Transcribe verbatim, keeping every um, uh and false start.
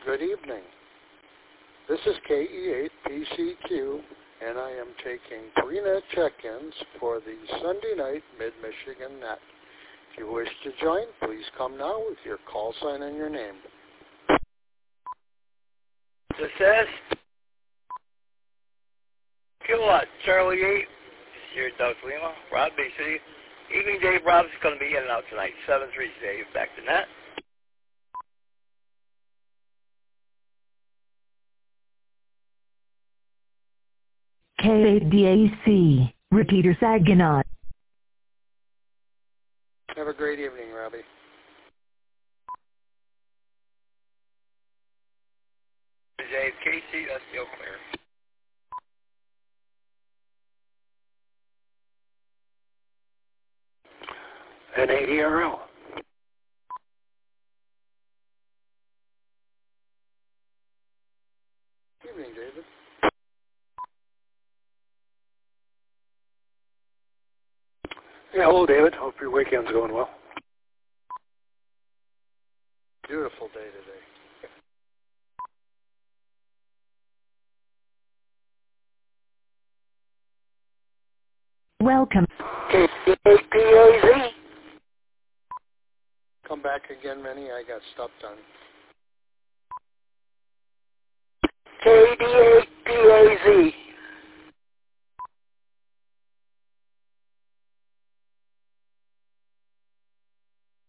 Good evening. This is K E eight P C Q, and I am taking pre-net check-ins for the Sunday night Mid-Michigan Net. If you wish to join, please come now with your call sign and your name. Success. Kilowatt, Charlie eight. This is your Doug Lima, Rob B C. Evening, Dave. Rob's going to be in and out tonight. seven three, Dave. Back to net. K eight D A C, Repeater Saginaw. Have a great evening, Robbie. Dave, K C, that's still clear. N A D R L. Evening, David. Yeah, hello, David. Hope your weekend's going well. Beautiful day today. Welcome. K eight P A Z. Come back again, Minnie. I got stuff done.